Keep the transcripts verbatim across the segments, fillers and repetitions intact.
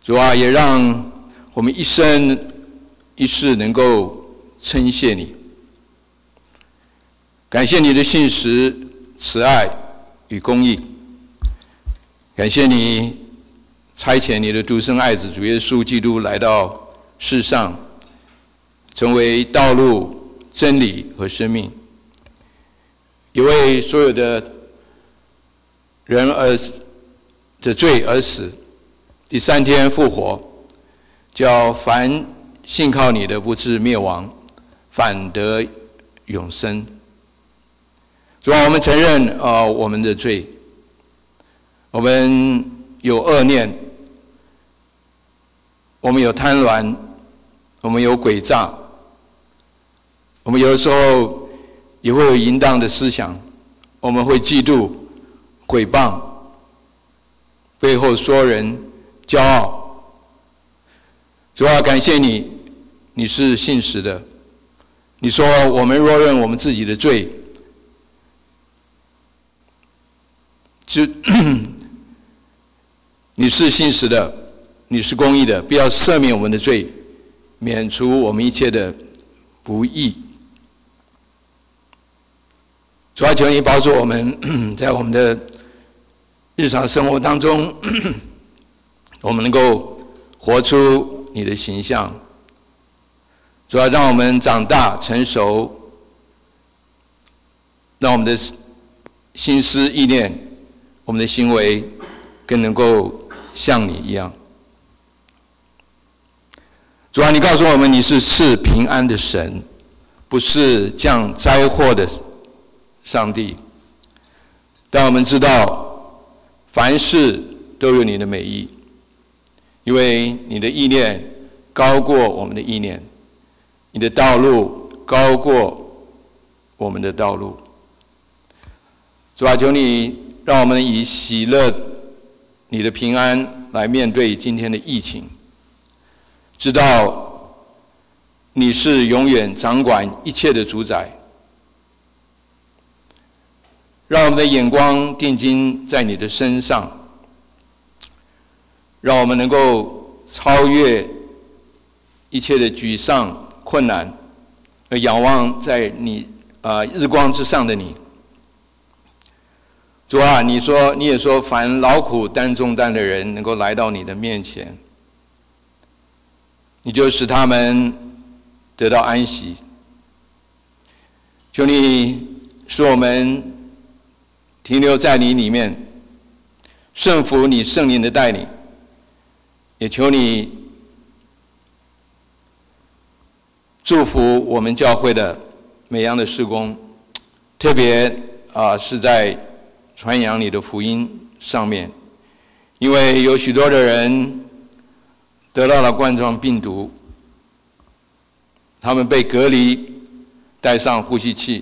主啊，也让我们一生一世能够称谢你，感谢你的信实、慈爱与公义，感谢你差遣你的独生爱子主耶稣基督来到世上，成为道路、真理和生命，也为所有的人而的罪而死，第三天复活，叫凡信靠你的不至灭亡，反得永生。主啊，我们承认啊、呃、我们的罪，我们有恶念，我们有贪婪，我们有诡诈，我们有的时候也会有淫荡的思想，我们会嫉妒、毁谤，背后说人骄傲。主啊，感谢你，你是信实的。你说我们若认我们自己的罪，就你是信实的，你是公义的，必要赦免我们的罪，免除我们一切的不义。主啊，求你帮助我们，在我们的日常生活当中，我们能够活出你的形象。主啊，让我们长大成熟，让我们的心思意念、我们的行为更能够像你一样。主啊，你告诉我们你是赐平安的神，不是降灾祸的上帝。但我们知道凡事都有你的美意，因为你的意念高过我们的意念，你的道路高过我们的道路。主啊，求你让我们以喜乐你的平安来面对今天的疫情，知道你是永远掌管一切的主宰，让我们的眼光定睛在你的身上，让我们能够超越一切的沮丧、困难，而仰望在你啊、呃、日光之上的你。主啊，你说你也说，凡劳苦担重担的人能够来到你的面前，你就使他们得到安息。求你使我们停留在你里面，顺服你圣灵的带领，也求你祝福我们教会的每样的事工，特别啊、呃、是在传扬你的福音上面，因为有许多的人得到了冠状病毒，他们被隔离，戴上呼吸器，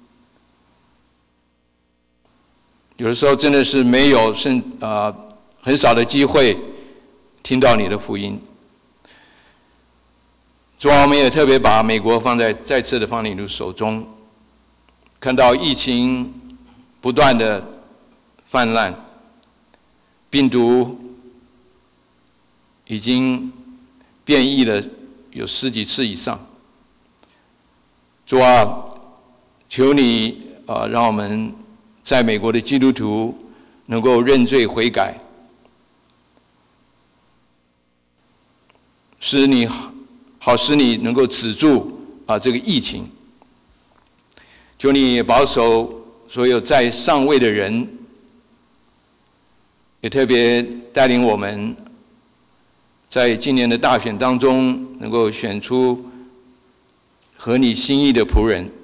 有的时候真的是没有甚啊、呃、很少的机会听到你的福音。主啊，我们也特别把美国放在再次的放在你的手中，看到疫情不断的泛滥，病毒已经变异了有十几次以上。主啊，求你啊、呃，让我们在美国的基督徒能够认罪悔改，使你好使你能够止住啊这个疫情。求你也保守所有在上位的人，也特别带领我们在今年的大选当中能够选出合你心意的仆人。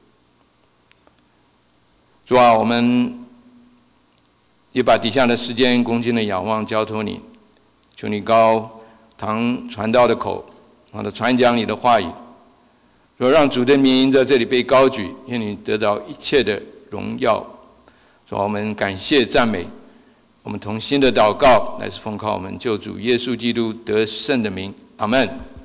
主啊，我们也把底下的时间恭敬的仰望交托你，求你高堂传道的口，让他传讲你的话语，说让主的名在这里被高举，愿你得到一切的荣耀。说我们感谢赞美，我们同心的祷告乃是奉靠我们救主耶稣基督得胜的名，阿们。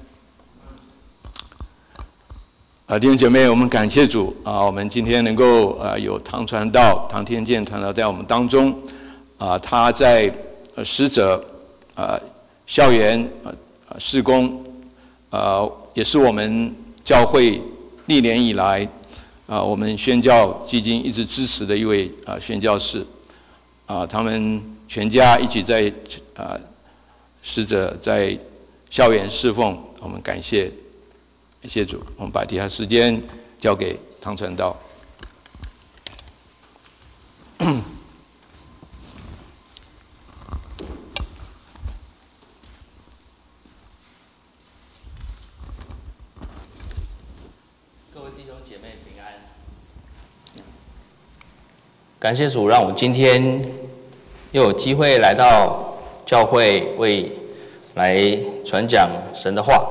啊，弟兄姐妹，我们感谢主啊！我们今天能够啊有唐传道、唐天健传道在我们当中啊，他在呃使者啊校园呃事工，呃，也是我们教会历年以来啊、呃，我们宣教基金一直支持的一位啊、呃、宣教士啊、呃，他们全家一起在啊、呃、使者在校园侍奉，我们感谢感谢主。我们把其他时间交给唐传道。 各位弟兄姐妹平安。感谢主，让我今天又有机会来到教会，为来传讲神的话。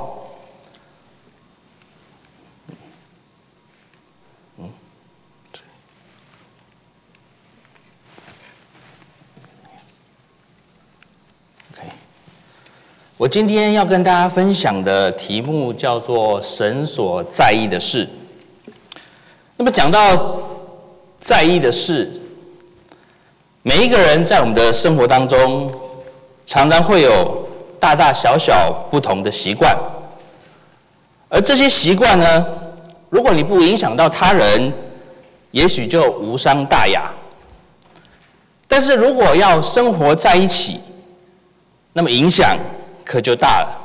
嗯，我今天要跟大家分享的题目叫做神所在意的事。那么讲到在意的事，每一个人在我们的生活当中常常会有大大小小不同的习惯，而这些习惯呢，如果你不影响到他人，也许就无伤大雅。但是如果要生活在一起，那么影响可就大了。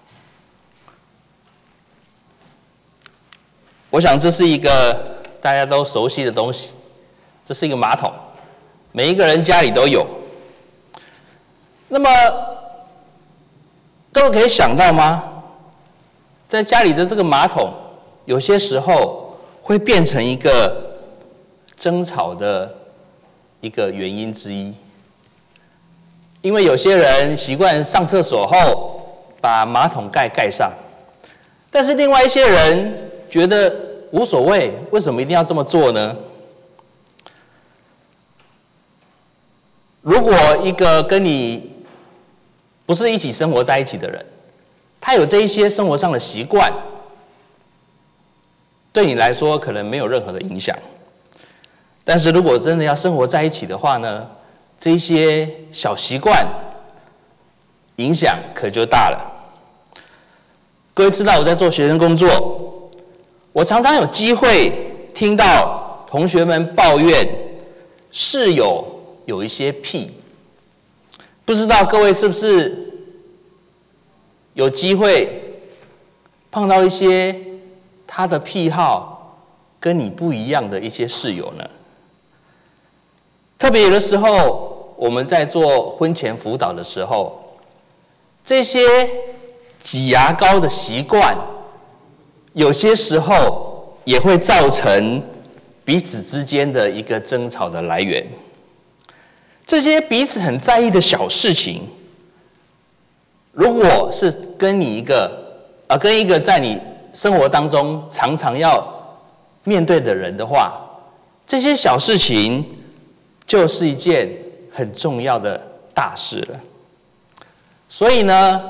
我想这是一个大家都熟悉的东西，这是一个马桶，每一个人家里都有。那么各位可以想到吗？在家里的这个马桶，有些时候会变成一个争吵的一个原因之一。因为有些人习惯上厕所后把马桶盖盖上，但是另外一些人觉得无所谓，为什么一定要这么做呢？如果一个跟你不是一起生活在一起的人，他有这一些生活上的习惯，对你来说可能没有任何的影响。但是如果真的要生活在一起的话呢，这些小习惯影响可就大了。各位知道我在做学生工作，我常常有机会听到同学们抱怨室友有一些癖。不知道各位是不是有机会碰到一些他的癖好跟你不一样的一些室友呢？特别有的时候我们在做婚前辅导的时候，这些挤牙膏的习惯有些时候也会造成彼此之间的一个争吵的来源。这些彼此很在意的小事情，如果是跟你一个啊、呃、跟一个在你生活当中常常要面对的人的话，这些小事情就是一件很重要的大事了。所以呢，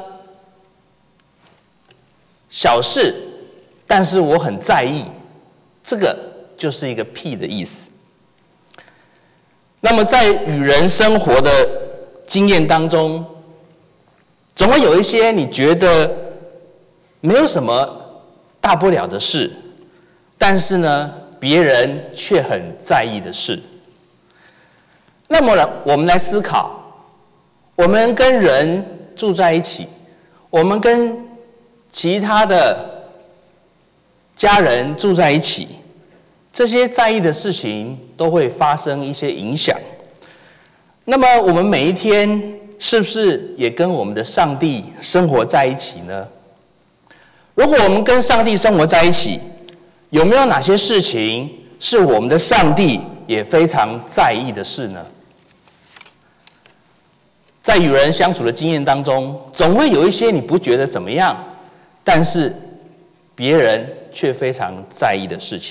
小事，但是我很在意，这个就是一个癖的意思。那么在与人生活的经验当中，总会有一些你觉得没有什么大不了的事，但是呢，别人却很在意的事。那么呢，我们来思考，我们跟人住在一起，我们跟其他的家人住在一起，这些在意的事情都会发生一些影响。那么我们每一天是不是也跟我们的上帝生活在一起呢？如果我们跟上帝生活在一起，有没有哪些事情是我们的上帝也非常在意的事呢？在与人相处的经验当中，总会有一些你不觉得怎么样，但是别人却非常在意的事情。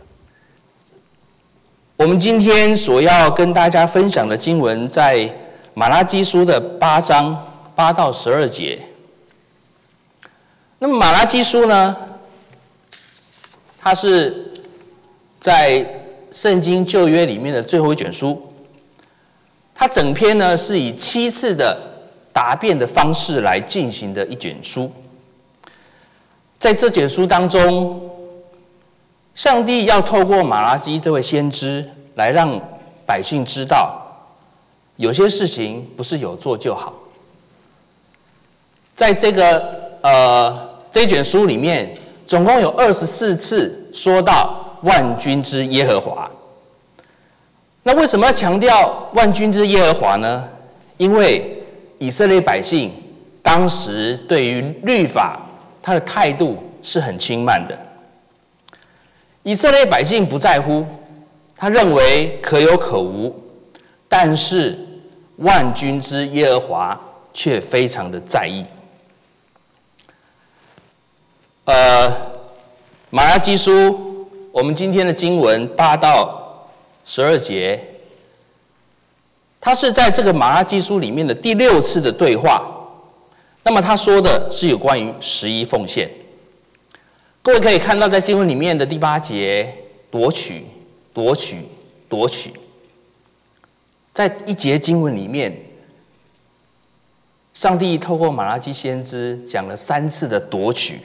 我们今天所要跟大家分享的经文，在马拉基书的八章八到十二节。那么马拉基书呢，它是在圣经旧约里面的最后一卷书，它整篇呢是以七次的答辩的方式来进行的一卷书。在这卷书当中，上帝要透过马拉基这位先知来让百姓知道，有些事情不是有做就好。在这个呃这一卷书里面，总共有二十四次说到万军之耶和华。那为什么要强调万军之耶和华呢？因为以色列百姓当时对于律法，他的态度是很轻慢的。以色列百姓不在乎，他认为可有可无，但是万军之耶和华却非常的在意。呃，马拉基书，我们今天的经文八到十二节，它是在这个马拉基书里面的第六次的对话。那么他说的是有关于十一奉献。各位可以看到，在经文里面的第八节，夺取、夺取、夺取，在一节经文里面，上帝透过马拉基先知讲了三次的夺取。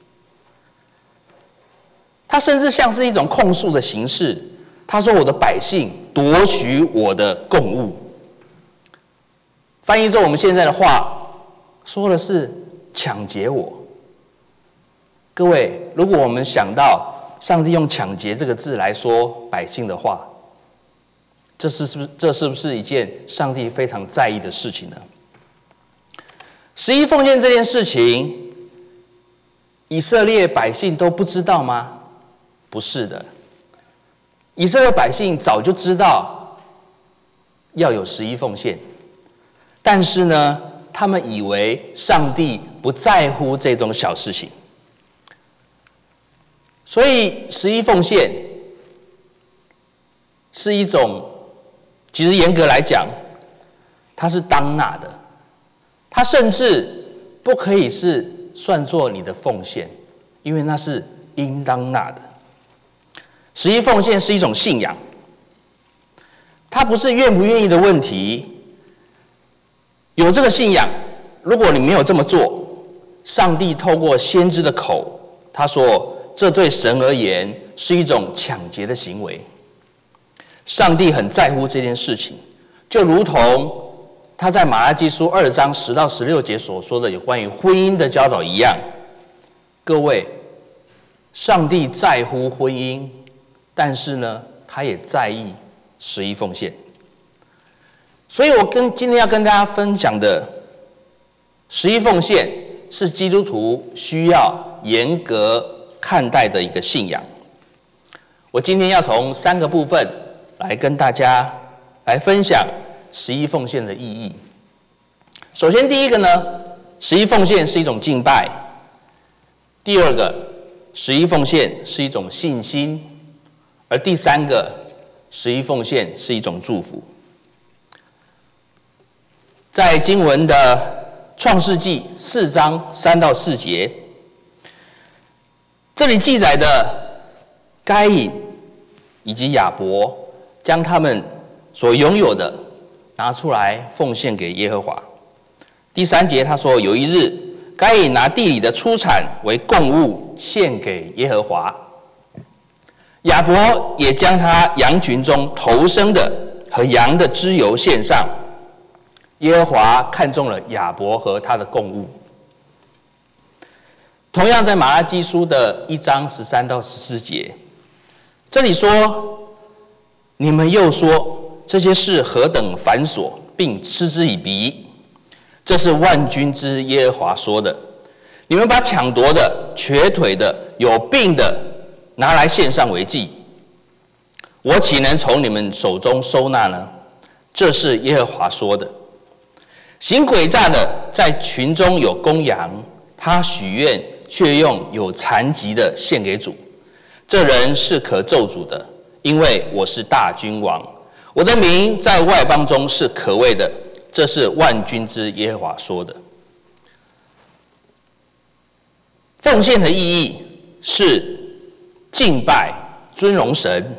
他甚至像是一种控诉的形式，他说：“我的百姓夺取我的供物。”翻译成我们现在的话，说的是抢劫我。各位，如果我们想到上帝用抢劫这个字来说百姓的话，这是是不是这是不是一件上帝非常在意的事情呢？十一奉献这件事情，以色列百姓都不知道吗？不是的，以色列百姓早就知道要有十一奉献，但是呢，他们以为上帝不在乎这种小事情。所以十一奉献是一种，其实严格来讲，它是当纳的，它甚至不可以是算作你的奉献，因为那是应当纳的。十一奉献是一种信仰，它不是愿不愿意的问题。有这个信仰，如果你没有这么做，上帝透过先知的口，他说，这对神而言是一种抢劫的行为。上帝很在乎这件事情，就如同他在马拉基书二章十到十六节所说的有关于婚姻的教导一样。各位，上帝在乎婚姻，但是呢，他也在意十一奉献。所以我跟今天要跟大家分享的十一奉献，是基督徒需要严格看待的一个信仰。我今天要从三个部分来跟大家来分享十一奉献的意义。首先第一个呢，十一奉献是一种敬拜；第二个，十一奉献是一种信心；而第三个，十一奉献是一种祝福。在经文的创世纪四章三到四节，这里记载的该隐以及亚伯将他们所拥有的拿出来奉献给耶和华。第三节他说，有一日，该隐拿地里的出产为供物献给耶和华，亚伯也将他羊群中头生的和羊的脂油献上。耶和华看中了亚伯和他的供物。同样在马拉基书的一章十三到十四节，这里说，你们又说这些事何等繁琐，并嗤之以鼻，这是万军之耶和华说的。你们把抢夺的、瘸腿的、有病的拿来献上为祭，我岂能从你们手中收纳呢？这是耶和华说的。行诡诈的在群中有公羊，他许愿却用有残疾的献给主，这人是可咒诅的，因为我是大君王，我的名在外邦中是可畏的，这是万军之耶和华说的。奉献的意义是敬拜、尊荣神。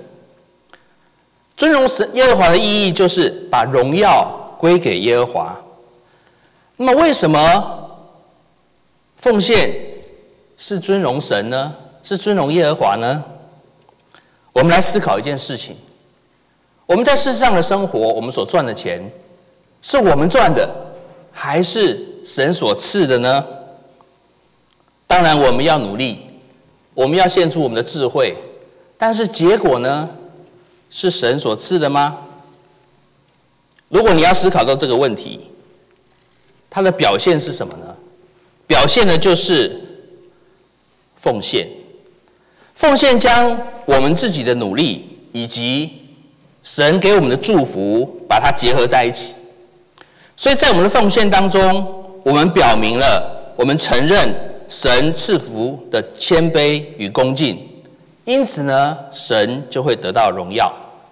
尊荣神耶和华的意义就是把荣耀归给耶和华。 那么为什么奉献是尊荣神呢？是尊荣耶和华呢？我们来思考一件事情：我们在世上的生活，我们所赚的钱，是我们赚的，还是神所赐的呢？当然，我们要努力，我们要献出我们的智慧，但是结果呢？是神所赐的吗？如果你要思考到这个问题，它的表现是什么呢？表现的就是奉献。奉献将我们自己的努力以及神给我们的祝福，把它结合在一起。所以在我们的奉献当中，我们表明了我们承认神赐福的谦卑与恭敬，因此呢，神就会得到荣耀。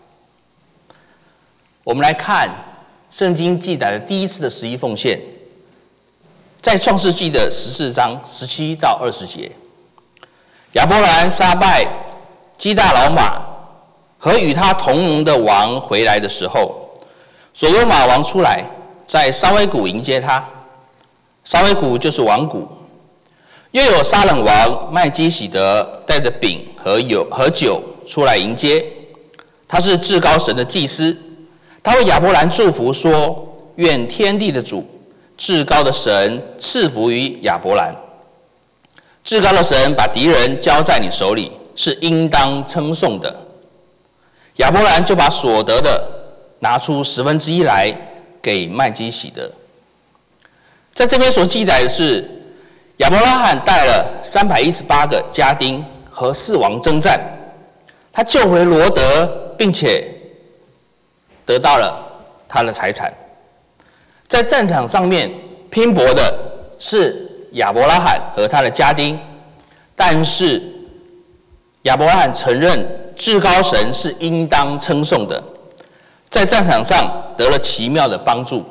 我们来看圣经记载的第一次的十一奉献，在创世纪的十四章十七到二十节，亚伯兰杀败基大老马和与他同盟的王回来的时候，所罗马王出来，在沙威谷迎接他。沙威谷就是王谷。又有沙冷王麦基洗德带着饼和油和酒出来迎接，他是至高神的祭司。他为亚伯兰祝福说：愿天地的主，至高的神赐福于亚伯兰。至高的神把敌人交在你手里，是应当称颂的。亚伯兰就把所得的拿出十分之一来给麦基洗德。在这边所记载的是，亚伯拉罕带了三百一十八个家丁和四王征战，他救回罗德，并且得到了他的财产。在战场上面拼搏的是亚伯拉罕和他的家丁，但是亚伯拉罕承认至高神是应当称颂的，在战场上得了奇妙的帮助。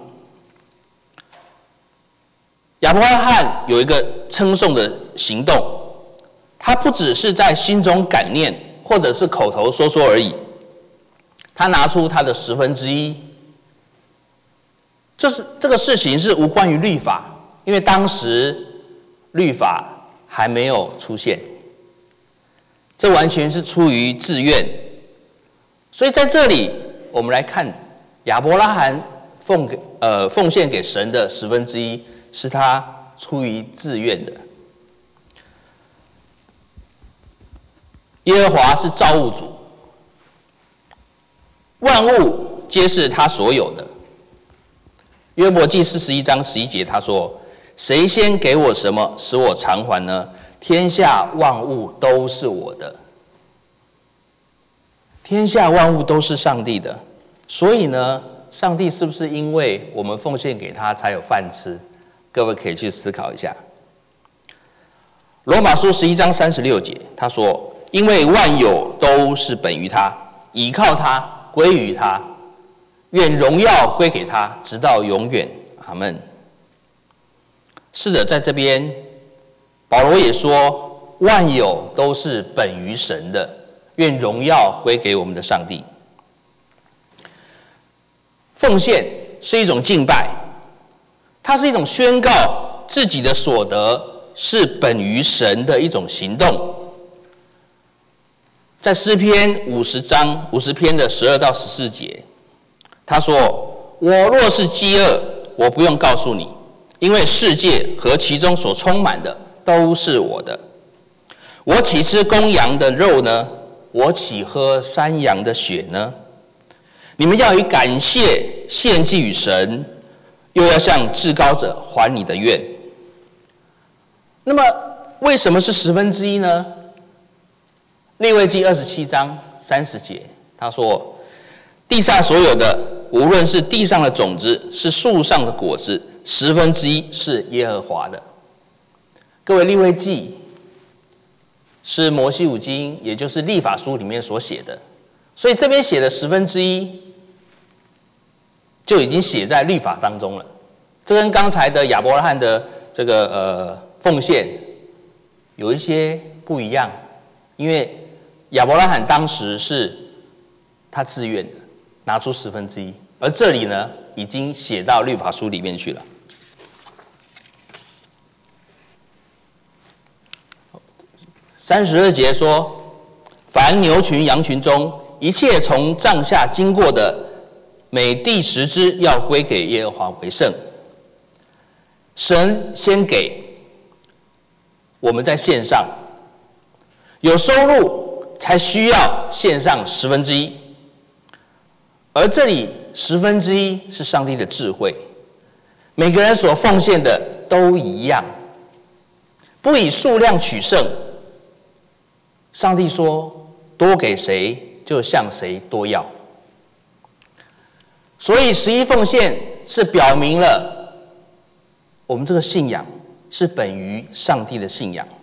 亚伯拉罕有一个称颂的行动，他不只是在心中感念，或者是口头说说而已，他拿出他的十分之一。这是这个事情是无关于律法，因为当时律法还没有出现，这完全是出于自愿。所以在这里，我们来看亚伯拉罕奉给呃奉献给神的十分之一，是他出于自愿的。耶和华是造物主，万物皆是他所有的。约伯记四十一章十一节，他说：谁先给我什么，使我偿还呢？天下万物都是我的。天下万物都是上帝的，所以呢，上帝是不是因为我们奉献给他才有饭吃？各位可以去思考一下。罗马书十一章三十六节，他说：因为万有都是本于他，倚靠他，归于他，愿荣耀归给他，直到永远。阿们。是的，在这边保罗也说，万有都是本于神的，愿荣耀归给我们的上帝。奉献是一种敬拜，它是一种宣告自己的所得是本于神的一种行动。在诗篇五十章五十篇的十二到十四节，他说：我若是饥饿，我不用告诉你，因为世界和其中所充满的都是我的。我岂吃公羊的肉呢？我岂喝山羊的血呢？你们要以感谢献祭与神，又要向至高者还你的愿。那么为什么是十分之一呢？利未记二十七章三十节，他说：地上所有的，无论是地上的种子，是树上的果子，十分之一是耶和华的。各位，利未记是摩西五经，也就是律法书里面所写的，所以这边写的十分之一就已经写在律法当中了。这跟刚才的亚伯拉罕的这个呃奉献有一些不一样，因为亚伯拉罕当时是他自愿的，拿出十分之一，而这里呢已经写到律法书里面去了。 三十二节说，凡牛群羊群中一切从帐下经过的，每第十只要归给耶和华为圣。神先给，我们在献上，有收入才需要献上十分之一，而这里十分之一是上帝的智慧，每个人所奉献的都一样，不以数量取胜。上帝说，多给谁就向谁多要。所以十一奉献是表明了我们这个信仰是本于上帝的信仰。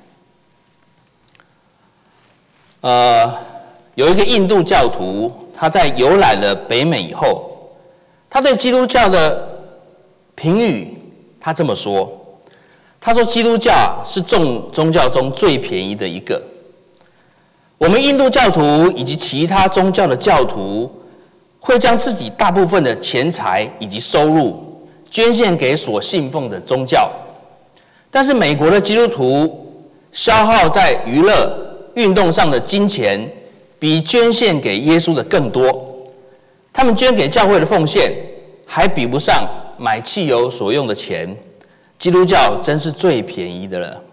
呃，有一个印度教徒，他在游览了北美以后，他对基督教的评语，他这么说：他说，基督教啊是众宗教中最便宜的一个。我们印度教徒以及其他宗教的教徒，会将自己大部分的钱财以及收入捐献给所信奉的宗教，但是美国的基督徒消耗在娱乐、运动上的金钱，比捐献给耶稣的更多。他们捐给教会的奉献，还比不上买汽油所用的钱。基督教真是最便宜的了。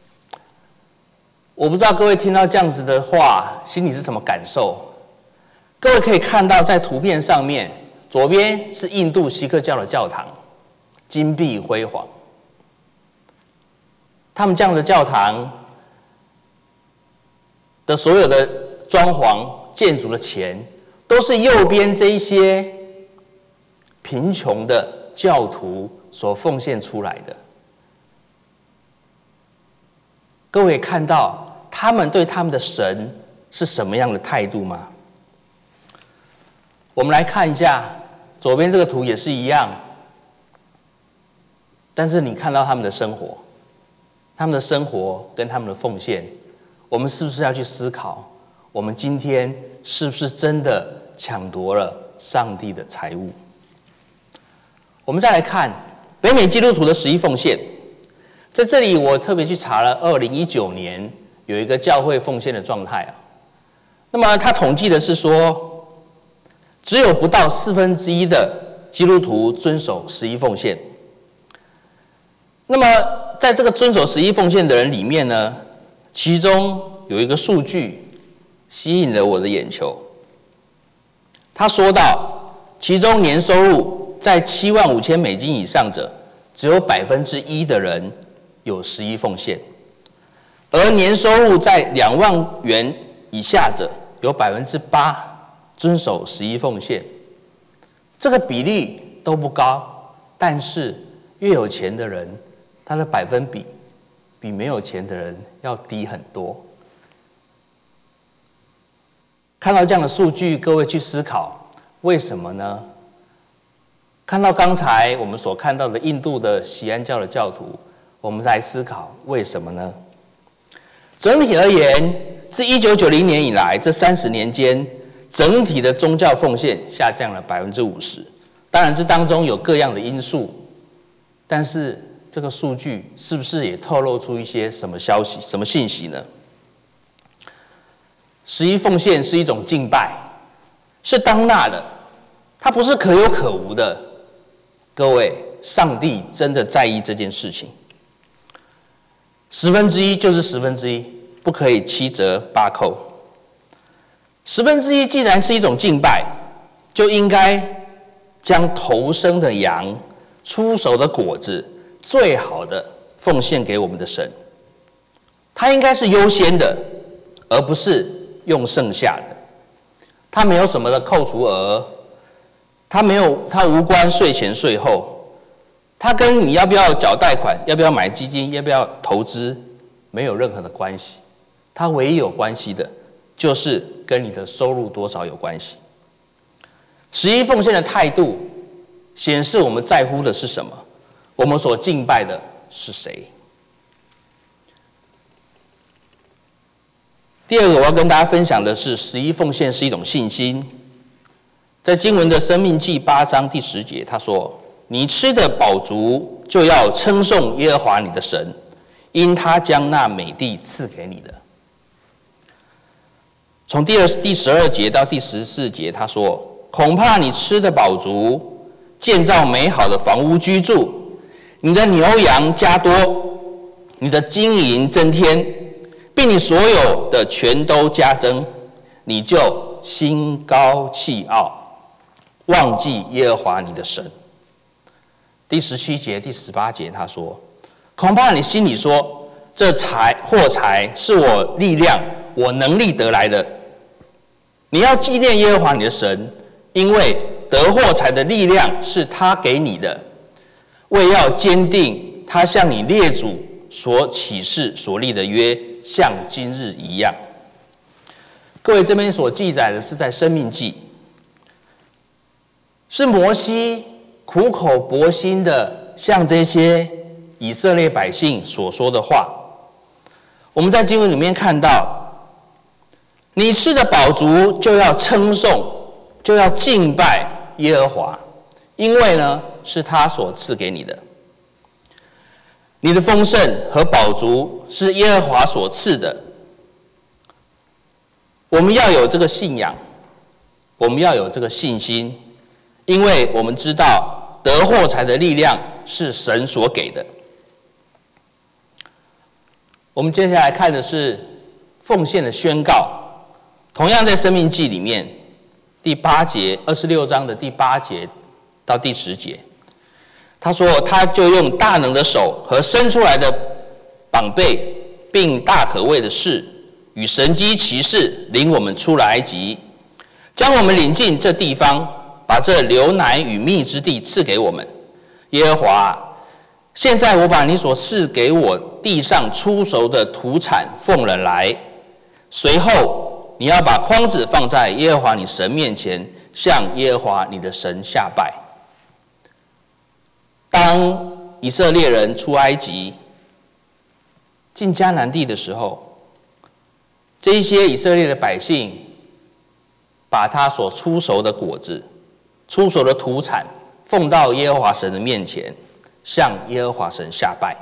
我不知道各位听到这样子的话，心里是什么感受？各位可以看到，在图片上面，左边是印度锡克教的教堂，金碧辉煌。他们这样的教堂的所有的装潢建筑的钱，都是右边这一些贫穷的教徒所奉献出来的。各位看到他们对他们的神是什么样的态度吗？我们来看一下，左边这个图也是一样，但是你看到他们的生活，他们的生活跟他们的奉献，我们是不是要去思考，我们今天是不是真的抢夺了上帝的财物？我们再来看北美基督徒的十一奉献，在这里我特别去查了二零一九年有一个教会奉献的状态啊。那么他统计的是说，只有不到四分之一的基督徒遵守十一奉献。那么在这个遵守十一奉献的人里面呢，其中有一个数据吸引了我的眼球。他说到，其中年收入在七万五千美金以上者，只有百分之一的人有十一奉献，而年收入在两万元以下者，有百分之八遵守十一奉献。这个比例都不高，但是越有钱的人，他的百分比比没有钱的人要低很多。看到这样的数据，各位去思考，为什么呢？看到刚才我们所看到的印度的锡安教的教徒，我们来思考为什么呢？整体而言，自一九九零年以来，这三十年间，整体的宗教奉献下降了百分之五十。当然，这当中有各样的因素，但是这个数据是不是也透露出一些什么消息、什么信息呢？十一奉献是一种敬拜，是当纳的，它不是可有可无的。各位，上帝真的在意这件事情。十分之一就是十分之一，不可以七折八扣。十分之一既然是一种敬拜，就应该将头生的羊、出熟的果子、最好的奉献给我们的神。它应该是优先的，而不是用剩下的。它没有什么的扣除额，它没有，它无关税前税后，它跟你要不要缴贷款、要不要买基金、要不要投资没有任何的关系。它唯一有关系的，就是跟你的收入多少有关系。十一奉献的态度，显示我们在乎的是什么，我们所敬拜的是谁。第二个我要跟大家分享的是，十一奉献是一种信心。在经文的申命记八章第十节，他说：你吃的饱足，就要称颂耶和华你的神，因他将那美地赐给你的。 从第二第十二节到第十四节，他说：“恐怕你吃得饱足，建造美好的房屋居住，你的牛羊加多，你的金银增添，并你所有的全都加增，你就心高气傲，忘记耶和华你的神。”第十七节、第十八节，他说：“恐怕你心里说，这财货财是我力量、我能力得来的。你要纪念耶和华你的神，因为得货财的力量是他给你的，为要坚定他向你列祖所起誓所立的约，像今日一样。”各位，这边所记载的是在申命记，是摩西苦口婆心的向这些以色列百姓所说的话。我们在经文里面看到，你吃的饱足就要称颂，就要敬拜耶和华，因为呢是他所赐给你的。你的丰盛和饱足是耶和华所赐的。我们要有这个信仰，我们要有这个信心，因为我们知道得货财的力量是神所给的。我们接下来看的是奉献的宣告，同样在申命记里面第八节，二十六章的第八节到第十节，他说：“他就用大能的手和伸出来的膀臂，并大可畏的事，与神机骑士领我们出了埃及，将我们领进这地方，把这流奶与蜜之地赐给我们。耶和华，现在我把你所赐给我地上出熟的土产奉了来，随后你要把筐子放在耶和华你神面前，向耶和华你的神下拜。”当以色列人出埃及进迦南地的时候，这些以色列的百姓把他所出熟的果子、出熟的土产奉到耶和华神的面前，向耶和华神下拜。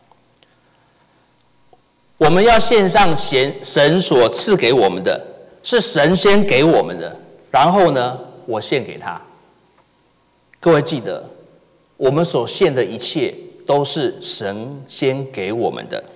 我们要献上神所赐给我们的，是神先给我们的，然后呢，我献给他。各位记得，我们所献的一切都是神先给我们的。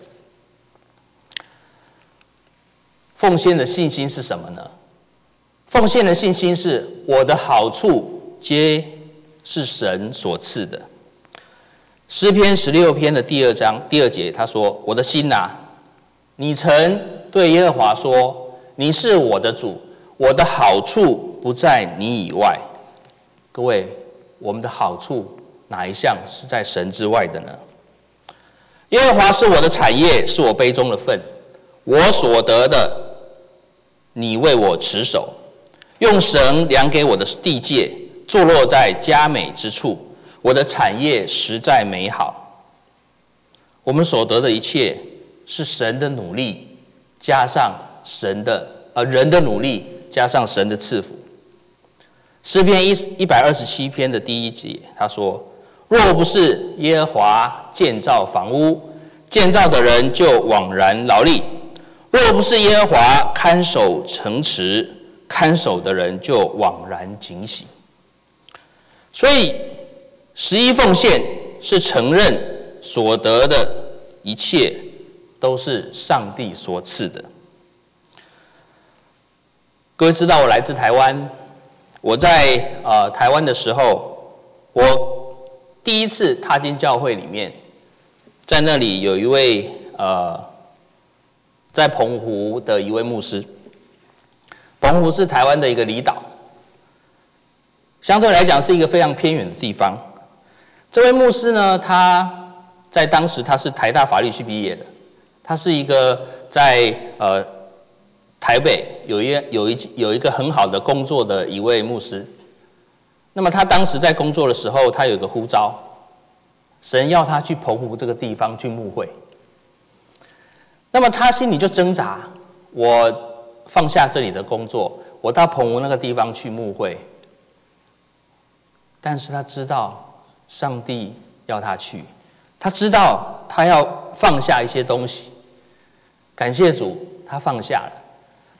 奉献的信心是什么呢？奉献的信心是我的好处皆是神所赐的。诗篇十六篇的第二章第二节，他说：“我的心啊，你曾对耶和华说，你是我的主，我的好处不在你以外。”各位，我们的好处哪一项是在神之外的呢？耶和华是我的产业，是我杯中的分，我所得的，你为我持守。用绳量给我的地界，坐落在佳美之处。我的产业实在美好。我们所得的一切是神的努力，加上神的呃人的努力，加上神的赐福。诗篇一一百二十七篇的第一节，他说：“若不是耶和华建造房屋，建造的人就枉然劳力；若不是耶和华看守城池，看守的人就枉然警醒。”所以十一奉献是承认所得的一切都是上帝所赐的。各位知道我来自台湾，我在呃台湾的时候，我第一次踏进教会里面，在那里有一位呃在澎湖的一位牧师。澎湖是台湾的一个离岛，相对来讲是一个非常偏远的地方。这位牧师呢，他在当时他是台大法律系毕业的，他是一个在呃台北有一有一有一个很好的工作的一位牧师。那么他当时在工作的时候，他有一个呼召，神要他去澎湖这个地方去牧会。那么他心里就挣扎，我放下这里的工作，我到澎湖那个地方去牧会。但是他知道上帝要他去，他知道他要放下一些东西。感谢主，他放下了。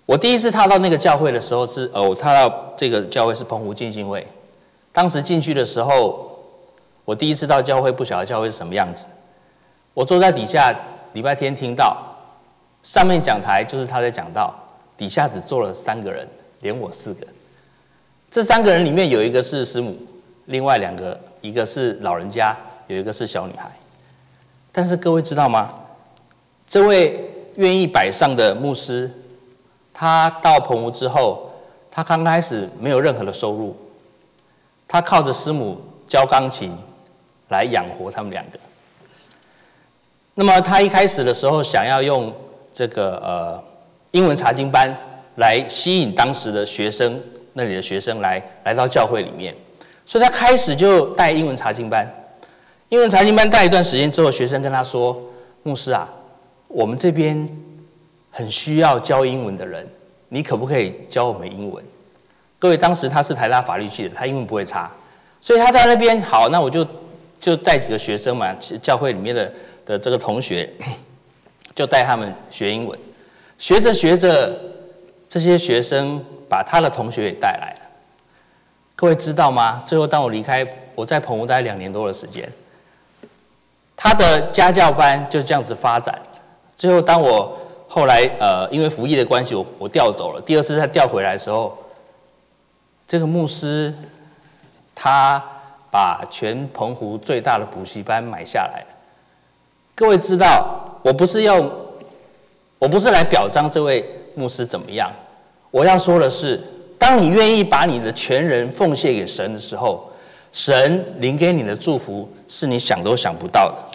我第一次踏到那个教会的时候是，呃，我踏到这个教会是澎湖浸信会。当时进去的时候，我第一次到教会，不晓得教会是什么样子。我坐在底下，礼拜天听到，上面讲台就是他在讲道，底下只坐了三个人，连我四个。这三个人里面有一个是师母，另外两个，一个是老人家，有一个是小女孩。但是各位知道吗？这位愿意摆上的牧师，他到澎湖之后，他刚开始没有任何的收入，他靠着师母教钢琴来养活他们两个。那么他一开始的时候想要用这个呃英文查经班来吸引当时的学生，那里的学生来来到教会里面，所以他开始就带英文查经班。英文查经班带一段时间之后，学生跟他说：“牧师啊，我们这边很需要教英文的人，你可不可以教我们英文？”各位，当时他是台大法律系的，他英文不会差，所以他在那边好，那我就就带几个学生嘛，教会里面的的这个同学，就带他们学英文。学着学着，这些学生把他的同学也带来了。各位知道吗？最后当我离开，我在澎湖待两年多的时间，他的家教班就这样子发展。最后当我后来呃因为服役的关系，我我调走了。第二次再调回来的时候，这个牧师他把全澎湖最大的补习班买下来了。各位知道，我不是要，我不是来表彰这位牧师怎么样，我要说的是，当你愿意把你的全人奉献给神的时候，神领给你的祝福是你想都想不到的。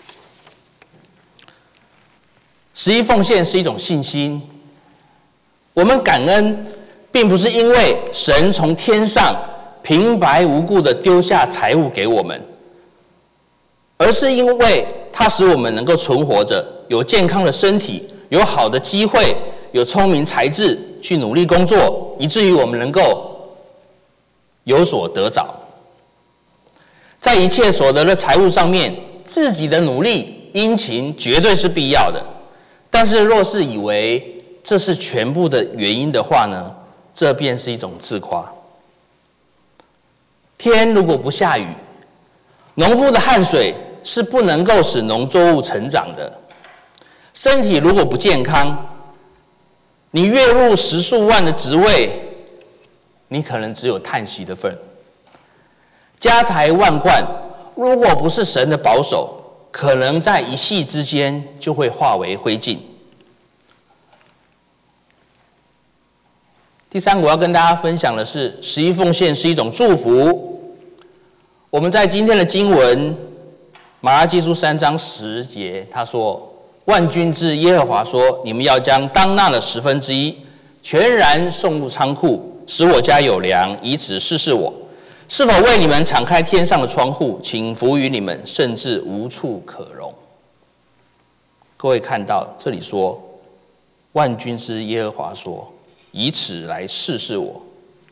十一奉献是一种信心，我们感恩，并不是因为神从天上平白无故的丢下财物给我们，而是因为它使我们能够存活着，有健康的身体，有好的机会，有聪明才智去努力工作，以至于我们能够有所得着。在一切所得的财物上面，自己的努力殷勤绝对是必要的，但是若是以为这是全部的原因的话呢，这便是一种自夸。天如果不下雨，农夫的汗水是不能够使农作物成长的。身体如果不健康，你月入十数万的职位，你可能只有叹息的份。家财万贯，如果不是神的保守，可能在一夕之间就会化为灰烬。第三个我要跟大家分享的是，十一奉献是一种祝福。我们在今天的经文马拉基书三章十节，他说：“万军之耶和华说，你们要将当纳的十分之一全然送入仓库，使我家有粮，以此试试我是否为你们敞开天上的窗户，倾福于你们，甚至无处可容。”各位看到这里说，万军之耶和华说，以此来试试我。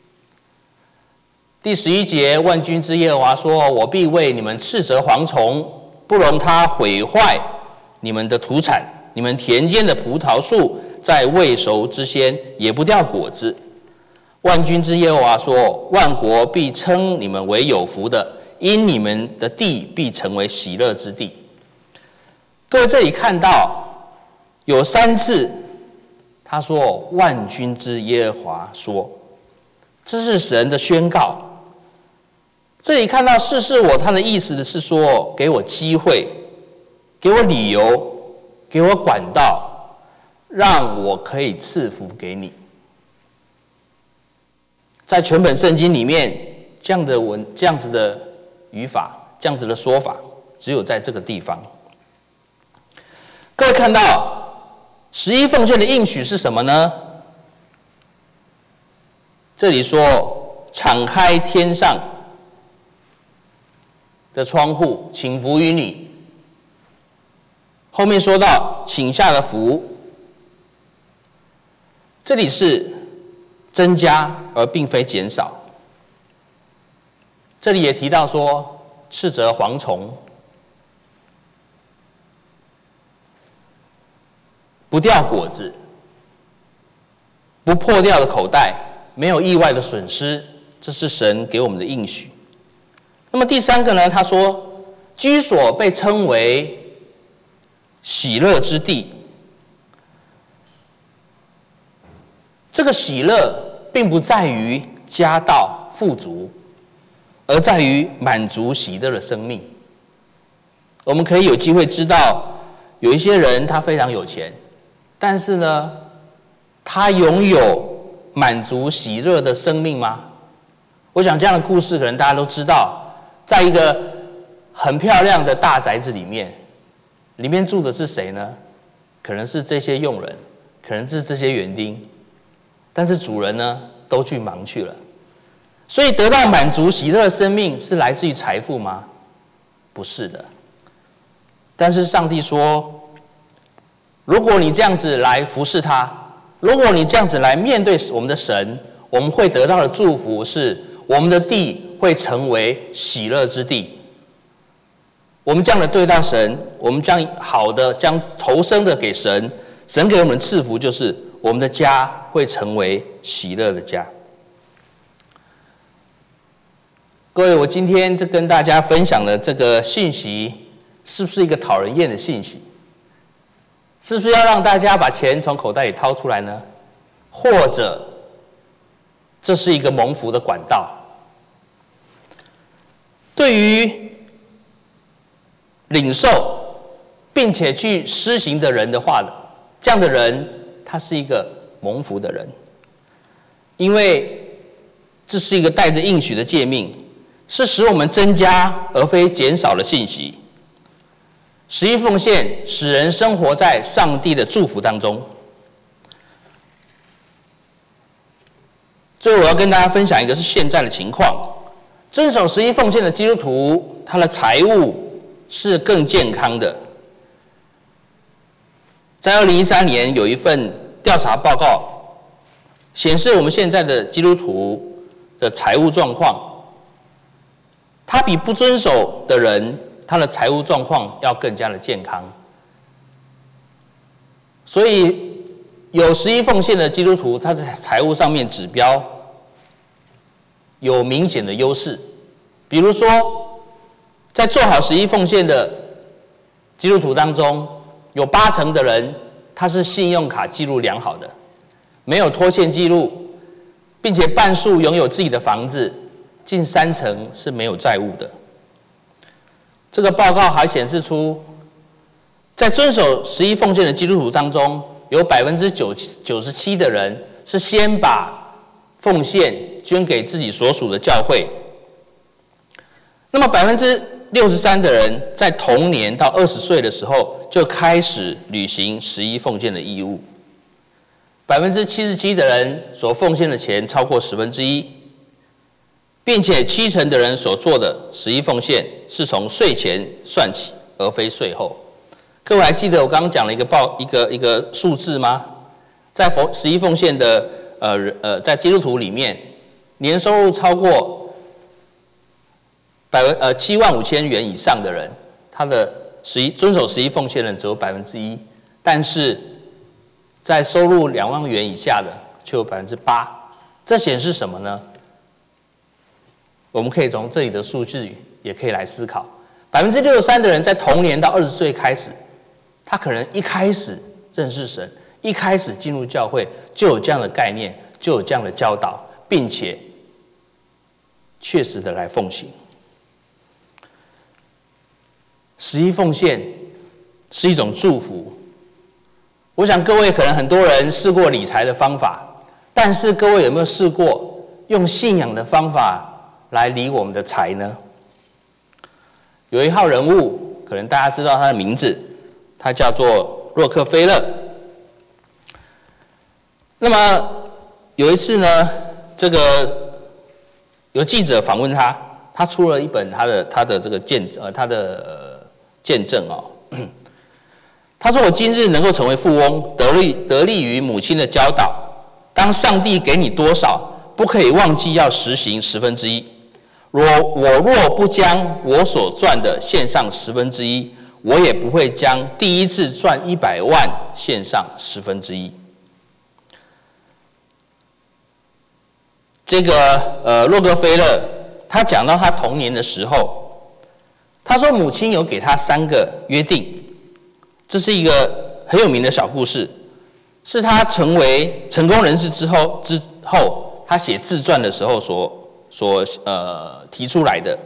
第十一节，万军之耶和华说，我必为你们斥责蝗虫，不容它毁坏你们的土产，你们田间的葡萄树在未熟之先也不掉果子。万军之耶和华说，万国必称你们为有福的，因你们的地必成为喜乐之地。各位这里看到有三次他说万军之耶和华说，这是神的宣告。这里看到试试我，他的意思是说，给我机会，给我理由，给我管道，让我可以赐福给你。在全本圣经里面，这样的文、这样子的语法、这样子的说法，只有在这个地方。各位看到十一奉献的应许是什么呢？这里说，敞开天上的窗户，倾福于你。后面说到倾下的福，这里是增加而并非减少。这里也提到说，斥责蝗虫，不掉果子。 不破掉的口袋，没有意外的损失，这是神给我们的应许。那么第三个呢？他说，居所被称为喜乐之地。这个喜乐并不在于家道富足，而在于满足喜乐的生命。我们可以有机会知道，有一些人他非常有钱，但是呢，他拥有满足喜乐的生命吗？我想这样的故事可能大家都知道，在一个很漂亮的大宅子里面，里面住的是谁呢？可能是这些佣人，可能是这些园丁，但是主人呢都去忙去了。所以得到满足喜乐的生命是来自于财富吗？不是的。但是上帝说，如果你这样子来服侍他，如果你这样子来面对我们的神，我们会得到的祝福是，我们的地会成为喜乐之地。我们这样的对待神，我们将好的将投生的给神，神给我们的赐福就是我们的家会成为喜乐的家。各位，我今天这跟大家分享的这个信息，是不是一个讨人厌的信息？是不是要让大家把钱从口袋里掏出来呢？或者这是一个蒙福的管道？对于领受并且去施行的人的话，这样的人他是一个蒙福的人，因为这是一个带着应许的诫命，是使我们增加而非减少的信息。十一奉献使人生活在上帝的祝福当中。最后我要跟大家分享一个是现在的情况，遵守十一奉献的基督徒，他的财务是更健康的。在二零一三年有一份调查报告显示，我们现在的基督徒的财务状况，他比不遵守的人他的财务状况要更加的健康。所以有十一奉献的基督徒，他在财务上面指标有明显的优势。比如说，在做好十一奉献的基督徒当中，有八成的人他是信用卡记录良好的，没有拖欠记录，并且半数拥有自己的房子，近三成是没有债务的。这个报告还显示出，在遵守十一奉献的基督徒当中，有百分之九九十七的人是先把奉献捐给自己所属的教会。那么百分之六十三的人在童年到二十岁的时候就开始履行十一奉献的义务。百分之七十七的人所奉献的钱超过十分之一，并且七成的人所做的十一奉献是从税前算起，而非税后。各位还记得我刚刚讲了一个报一个一个数字吗？在十一奉献的呃呃，在基督徒里面，年收入超过百分呃七万五千元以上的人，他的十一遵守十一奉献的人只有百分之一，但是在收入两万元以下的却有百分之八。这显示什么呢？我们可以从这里的数据也可以来思考，百分之六十三的人在童年到二十岁开始，他可能一开始认识神，一开始进入教会就有这样的概念，就有这样的教导，并且确实的来奉行。十一奉献是一种祝福。我想各位可能很多人试过理财的方法，但是各位有没有试过用信仰的方法来理我们的财呢？有一号人物，可能大家知道他的名字，他叫做洛克菲勒。那么有一次呢，这个有记者访问他，他出了一本他的他的这个见呃他的、呃、见证哦。他说：“我今日能够成为富翁，得力得力于母亲的教导。当上帝给你多少，不可以忘记要实行十分之一。若我若不将我所赚的献上十分之一，我也不会将第一次赚一百万献上十分之一。” 这个呃洛克菲勒，他讲到他童年的时候，他说母亲有给他三个约定，这是一个很有名的小故事，是他成为成功人士之后之后，他写自传的时候所所呃提出来的。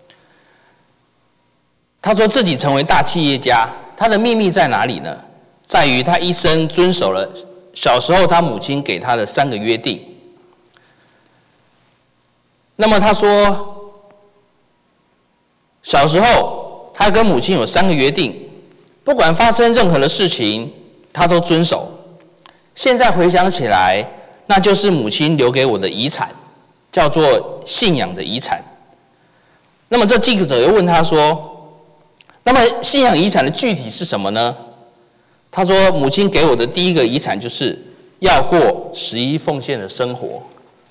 他说自己成为大企业家，他的秘密在哪里呢？在于他一生遵守了小时候他母亲给他的三个约定。那么他说，小时候他跟母亲有三个约定，不管发生任何的事情，他都遵守。现在回想起来，那就是母亲留给我的遗产，叫做信仰的遗产。那么这记者又问他说，那么信仰遗产的具体是什么呢？他说，母亲给我的第一个遗产就是要过十一奉献的生活。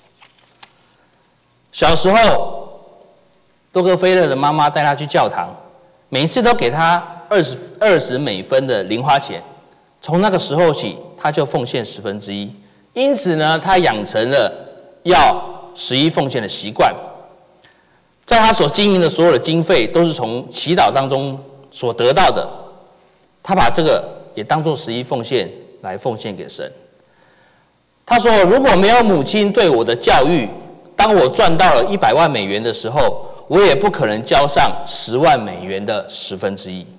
小时候，洛克菲勒的妈妈带他去教堂，每一次都给他二十二十美分的零花钱。从那个时候起，他就奉献十分之一。因此呢，他养成了要十一奉献的习惯。在他所经营的所有的经费，都是从祈祷当中所得到的。他把这个也当作十一奉献来奉献给神。他说，如果没有母亲对我的教育，当我赚到了一百万美元的时候，我也不可能交上十万美元的十分之一。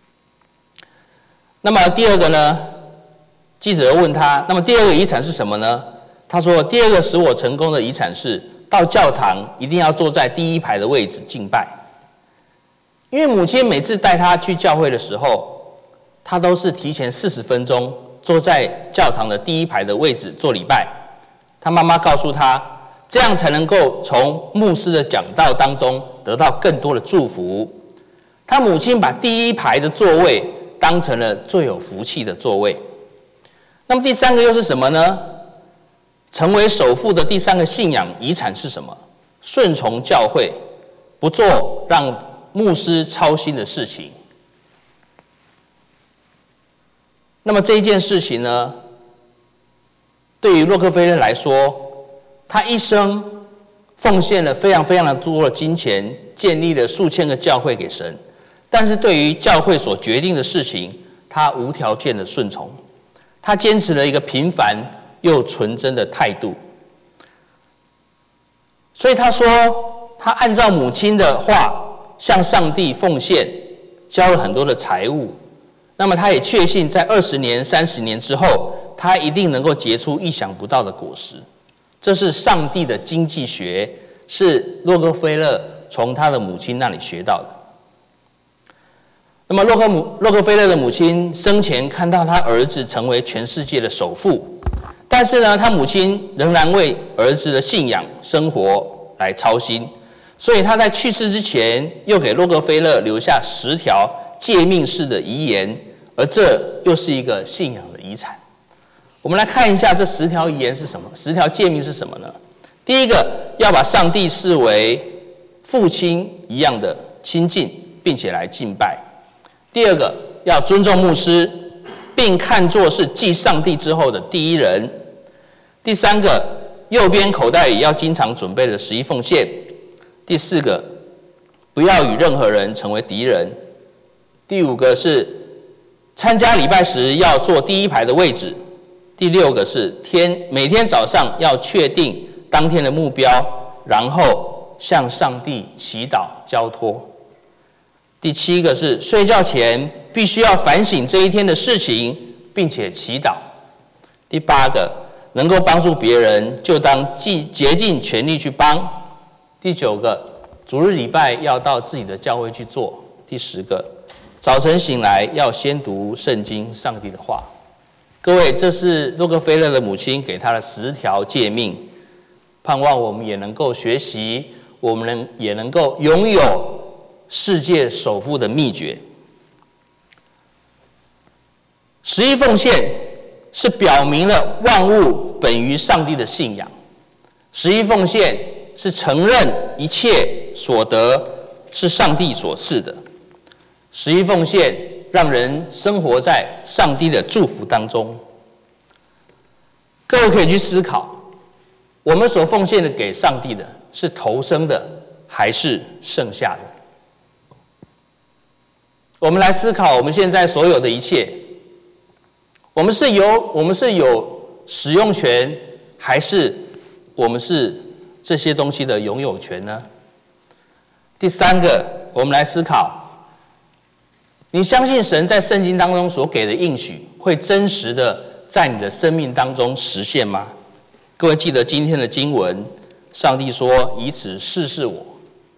那么第二个呢？记者又问他，那么第二个遗产是什么呢？他说，第二个使我成功的遗产是到教堂一定要坐在第一排的位置敬拜。因为母亲每次带他去教会的时候，他都是提前四十分钟坐在教堂的第一排的位置做礼拜。他妈妈告诉他，这样才能够从牧师的讲道当中得到更多的祝福。他母亲把第一排的座位当成了最有福气的座位。那么第三个又是什么呢？成为首富的第三个信仰遗产是什么？顺从教会，不做让牧师操心的事情。那么这一件事情呢，对于洛克菲勒来说，他一生奉献了非常非常的多的金钱，建立了数千个教会给神，但是对于教会所决定的事情，他无条件的顺从。他坚持了一个平凡又纯真的态度。所以他说，他按照母亲的话向上帝奉献，交了很多的财物。那么他也确信在二十年、三十年之后，他一定能够结出意想不到的果实。这是上帝的经济学，是洛克菲勒从他的母亲那里学到的。那么洛克母洛克菲勒的母亲生前看到他儿子成为全世界的首富，但是呢，他母亲仍然为儿子的信仰生活来操心，所以他在去世之前又给洛克菲勒留下十条诫命式的遗言，而这又是一个信仰的遗产。我们来看一下这十条遗言是什么，十条诫命是什么呢？第一个，要把上帝视为父亲一样的亲近，并且来敬拜。第二个，要尊重牧师，并看作是继上帝之后的第一人。第三个，右边口袋里要经常准备的十一奉献。第四个，不要与任何人成为敌人。第五个是参加礼拜时要坐第一排的位置。第六个是天每天早上要确定当天的目标，然后向上帝祈祷交托。第七个是睡觉前必须要反省这一天的事情，并且祈祷。第八个，能够帮助别人就当竭尽全力去帮。第九个，主日礼拜要到自己的教会去做。第十个，早晨醒来要先读圣经，上帝的话。各位，这是洛克菲勒的母亲给他的十条诫命，盼望我们也能够学习，我们能也能够拥有世界首富的秘诀。十一奉献是表明了万物本于上帝的信仰，十一奉献是承认一切所得是上帝所赐的，十一奉献让人生活在上帝的祝福当中。各位可以去思考， 我们所奉献的给上帝的是头生的，还是剩下的？我们来思考我们现在所有的一切，我们是有我们是有使用权，还是我们是这些东西的拥有权呢？第三个，我们来思考，你相信神在圣经当中所给的应许会真实的在你的生命当中实现吗？各位记得今天的经文，上帝说：“以此试试我。”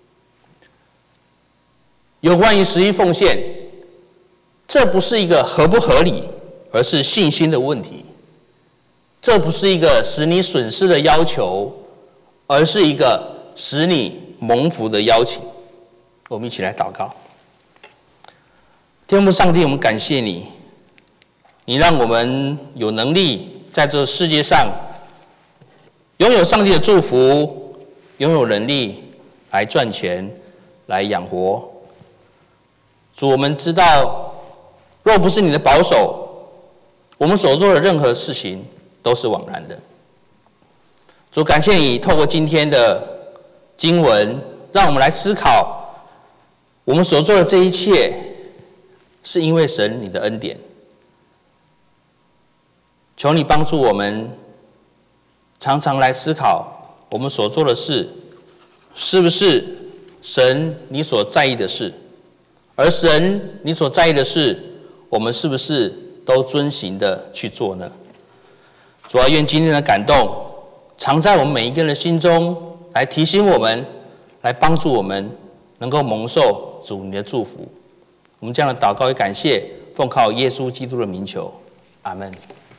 有关于十一奉献，这不是一个合不合理，而是信心的问题。这不是一个使你损失的要求，而是一个使你蒙福的邀请。我们一起来祷告。天父上帝，我们感谢你，你让我们有能力在这世界上拥有上帝的祝福，拥有能力来赚钱，来养活。主，我们知道，若不是你的保守，我们所做的任何事情都是枉然的。主，感谢你透过今天的经文，让我们来思考，我们所做的这一切是因为神你的恩典。求你帮助我们常常来思考，我们所做的事是不是神你所在意的事，而神你所在意的事，我们是不是都遵行的去做呢？主啊，愿今天的感动常在我们每一个人的心中，来提醒我们，来帮助我们能够蒙受主你的祝福。我们这样的祷告与感谢，奉靠耶稣基督的名求，阿们。